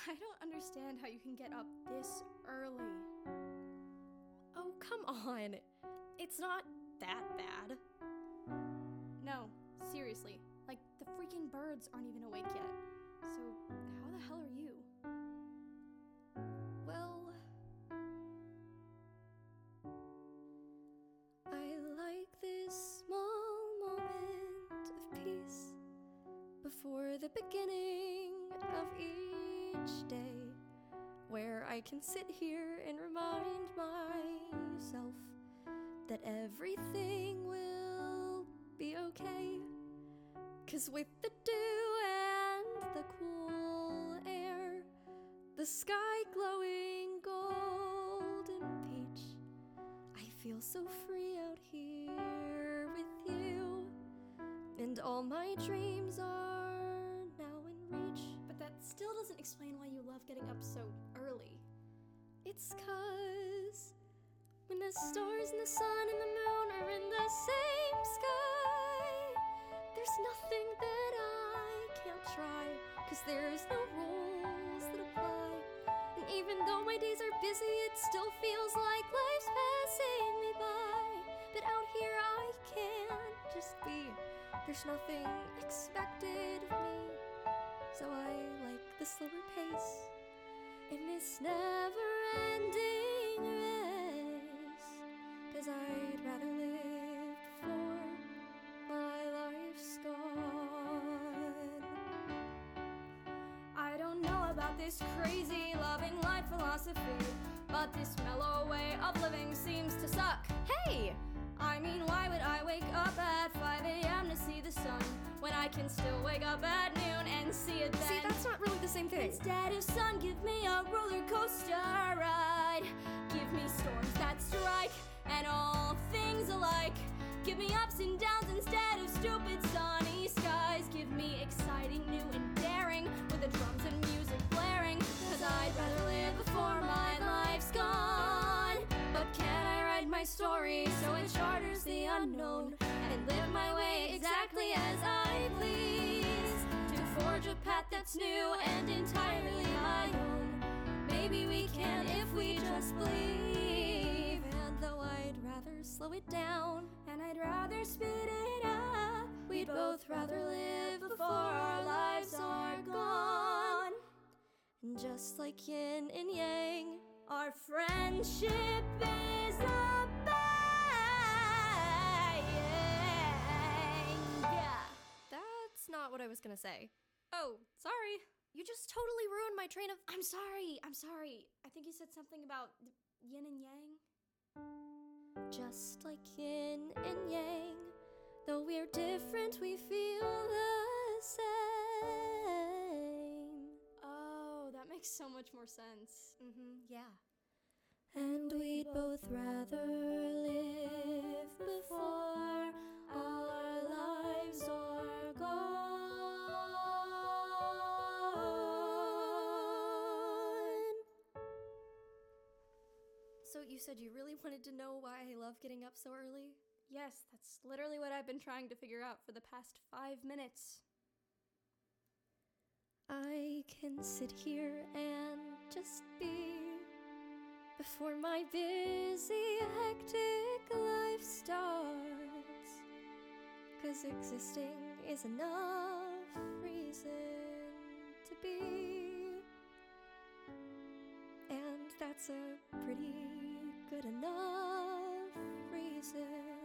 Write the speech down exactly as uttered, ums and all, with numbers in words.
I don't understand how you can get up this early. Oh, come on. It's not that bad. No, seriously. Like, the freaking birds aren't even awake yet. So, how the hell are you? Well, I like this small moment of peace before the beginning of each day, where I can sit here and remind myself that everything will be okay. 'Cause with the dew and the cool air, the sky glowing golden peach, I feel so free out here with you, and all my dreams are now in reach. But that still doesn't explain why you love getting up so early. It's 'cause when the stars and the sun and the moon are in the same sky, there's nothing that I can't try, 'cause there's no rules that apply. And even though my days are busy, it still feels like life's passing me by. But out here I can't just be. There's nothing expected of me, so I like the slower pace in this never-ending race. 'Cause I'd rather live before my life's gone. I don't know about this crazy loving life philosophy, but this mellow way of living seems to suck. Hey! I mean, why would I wake up at five a.m. to see the sun when I can still wake up at noon and see it then? See, that's not really the same thing. Instead of sun, give me a roller coaster ride. Give me storms that strike and all things alike. Give me ups and downs instead of stupid sunny skies. Give me exciting, new and daring, with the drums and music blaring. 'Cause I'd rather live before my life's gone. But can I write my story so it charters the unknown and live my way exactly as I please, to forge a path that's new and entirely my own? Maybe we can if we just believe. And though I'd rather slow it down and I'd rather speed it up, we'd both rather live before our lives are gone. And just like yin and yang, our friendship is a bang. Yeah. That's not what I was gonna say. Oh, sorry. You just totally ruined my train of... I'm sorry, I'm sorry. I think you said something about yin and yang. Just like yin and yang, though we're different, we feel the same. Oh, that makes so much more sense. Mm-hmm, yeah. And we'd both rather live before our lives are gone. So you said you really wanted to know why I love getting up so early? Yes, that's literally what I've been trying to figure out for the past five minutes. I can sit here and just be before my busy, hectic life starts. 'Cause existing is enough reason to be, and that's a pretty good enough reason.